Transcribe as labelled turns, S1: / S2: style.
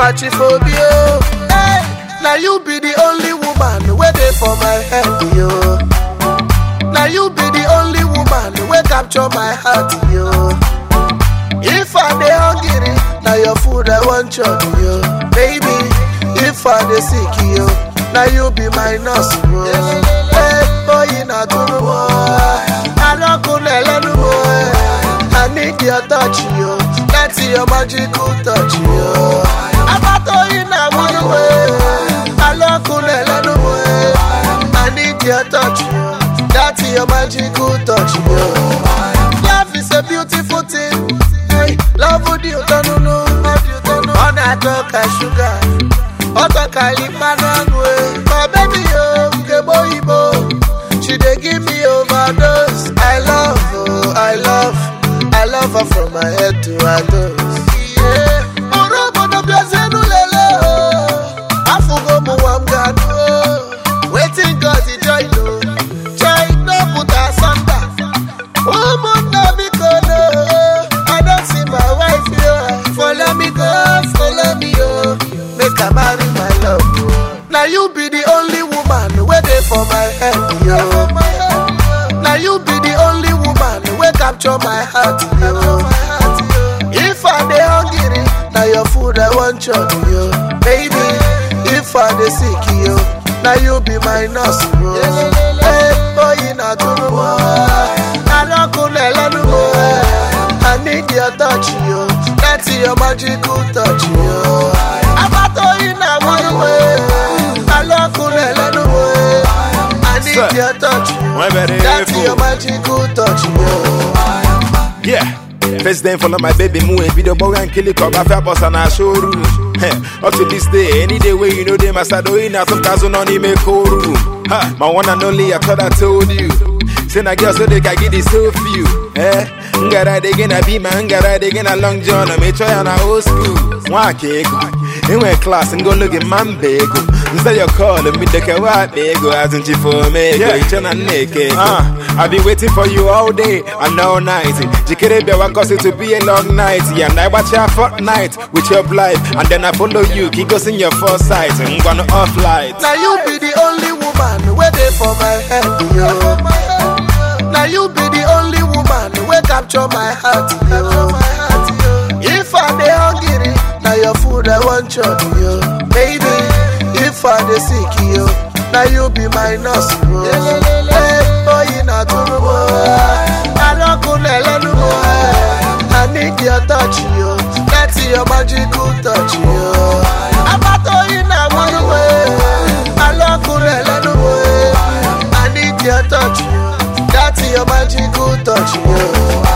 S1: catch it for you. Hey, now you be the only woman waiting for my head, yo. Now you be the only woman who capture my heart, yo. If I dey hungry, now your food I want you, yo. Baby, if I dey sick, yo, now you be my nurse, yo. Hey, boy, you not gonna I don't gonna no more. I need your touch, yo. That's your magical touch, yo. I'm not going to I don't gonna no more. I need your touch, yo. That's your magical touch, yo. Love is a beautiful thing. Hey, love would you don't know. On a talk a sugar. Oto kalimanangwe. My baby, yo, keboibo. She dey give me overdose. I love her from my head to her toes. Yeah. Orobo no blazenu lele. Afugo mo wamgano. Waiting God to join no. I don't see my wife here. Follow me, go, follow me, yo. Make her marry my love, yo. Now you be the only woman waiting for my head, yo. Now you be the only woman who capture my heart, yo. If I dey hungry, now your food I want you, yo. Baby, if I dey sick, yo, now you be my nurse, yo. Hey, boy, you not gonna I need your touch, yo. That's your magical touch, yo. I'm not going I love I need your touch, yo. That's your magical touch, yo.
S2: Yeah. First day follow my baby move video boy and kill it up after boss and I show room. Up to this day, any day where you know them I start doing out of thousand on him make room. Ha, my one and only I thought I told you. Send a girl so they can get this so few. Ngara they gonna be my ngara they gonna long john and me try on a old school. One cake. In my class and go look at man bagel. Instead you calling me the white bagel hasn't you for me? Yeah, you turn naked. I've been waiting for you all day and all night. You can't be what cause it to be a long night. Yeah, and I watch your fortnight with your life. And then I follow you, keep us in your foresight. I'm gonna off light.
S1: Now you be the only woman waiting for my head, yo. Now you be the only woman who capture my heart, yo. If I dey hungry, now your food I want you, yo. Baby, if I dey sick, yo, now you be my nurse, yo. Hey, boy, you not gonna I don't gonna no more. I need your touch, yo. That's your magical touch, yo. I'm not going I love no more. I need your touch, yo. That's your magical touch, yo.